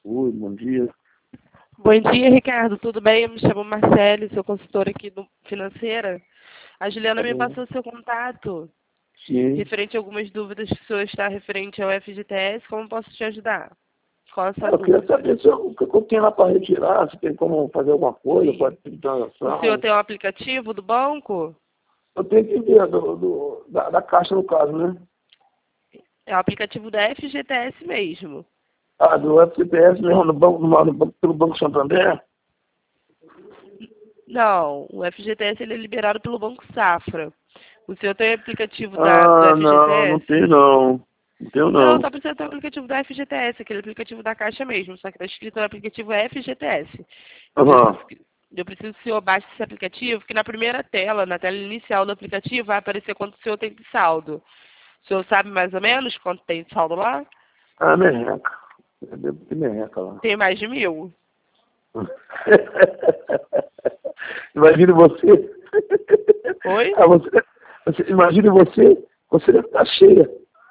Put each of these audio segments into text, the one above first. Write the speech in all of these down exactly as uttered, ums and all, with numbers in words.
Oi, bom dia. Bom dia, Ricardo. Tudo bem? Eu me chamo Marcele, sou consultora aqui do Financeira. A Juliana Tá me bom. passou seu contato, Sim. referente a algumas dúvidas que o senhor está referente ao F G T S. Como posso te ajudar? Qual a Ah, sua eu queria dúvida? saber se eu, o que eu tenho lá para retirar, se tem como fazer alguma coisa, Sim. pode ter O senhor transação. tem um aplicativo do banco? Eu tenho que ver do, do- da, da caixa, no caso, né? É o aplicativo da F G T S mesmo. Ah, do F G T S mesmo, no banco, no, no, banco- pelo Banco Santander? Não, o F G T S ele é liberado pelo Banco Safra. O senhor tem aplicativo da, do Ah, não, não F G T S? tem não. Não tenho Não, não. só precisa ter o aplicativo da F G T S, aquele aplicativo da Caixa mesmo, só que está escrito no aplicativo F G T S. Eu preciso, Aham. que- eu preciso que o senhor baixe esse aplicativo, que na primeira tela, na tela inicial do aplicativo, vai aparecer quanto o senhor tem de saldo. O senhor sabe mais ou menos quanto tem de saldo lá? Ah, merreca. Eu devo ter merreca lá. Tem mais de mil. Imagine você. Oi? Ah, você, você. Imagine você, você deve estar cheia.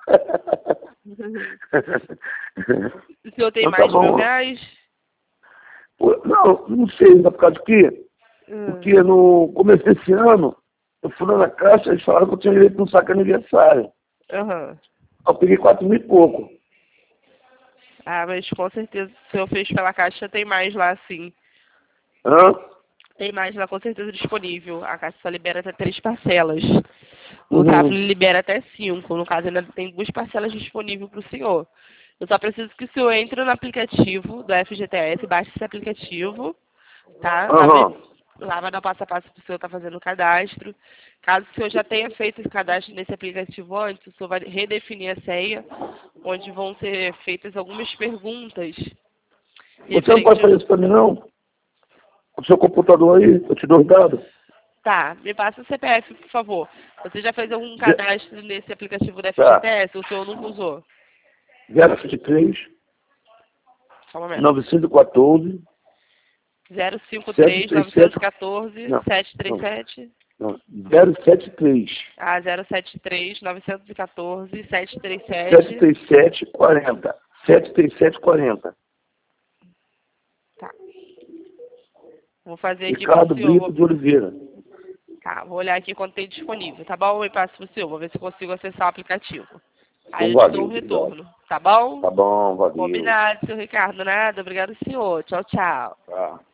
O senhor tem Então tá mais de mil bom. reais? Pô, não, não sei ainda por causa de quê. Hum. Porque no começo desse ano, eu fui lá na caixa, eles falaram que eu tinha direito a um saque aniversário. Aham. Eu peguei quatro mil e pouco. Ah, mas com certeza, se o senhor fez pela Caixa, tem mais lá sim. Hã? Tem mais lá com certeza disponível. A Caixa só libera até três parcelas. O Safra Uhum. libera até cinco. No caso, ainda tem duas parcelas disponíveis para o senhor. Eu só preciso que o senhor entre no aplicativo do F G T S, baixe esse aplicativo, tá? Lá vai, Aham. lá vai dar o passo a passo para o senhor estar fazendo o cadastro. Caso o senhor já tenha feito esse cadastro nesse aplicativo antes, o senhor vai redefinir a senha, onde vão ser feitas algumas perguntas Você não pode referente. fazer isso pra mim, não? O seu computador aí, eu te dou os dados. Tá, me passa o C P F, por favor. Você já fez algum Ze- cadastro nesse aplicativo da Tá. F G T S? O senhor nunca usou? zero sete três, Só um momento. novecentos e quatorze, zero cinco sete três três nove um sete. quatro Não, sete três não, sete. não. zero sete três, Ah, zero sete três nove um quatro sete três sete sete. três sete, quarenta. sete três sete, quarenta. Tá. Vou fazer aqui pro Ricardo senhor. Brito Vou... de Oliveira. Tá, vou olhar aqui quanto tem disponível, tá bom? Eu passo pro senhor. Vou ver se consigo acessar o aplicativo. Aí Então, eu te dou um valeu, obrigado. retorno, tá bom? Tá bom, valeu. Combinado, seu Ricardo. Nada. Obrigado, senhor. Tchau, tchau. Tá.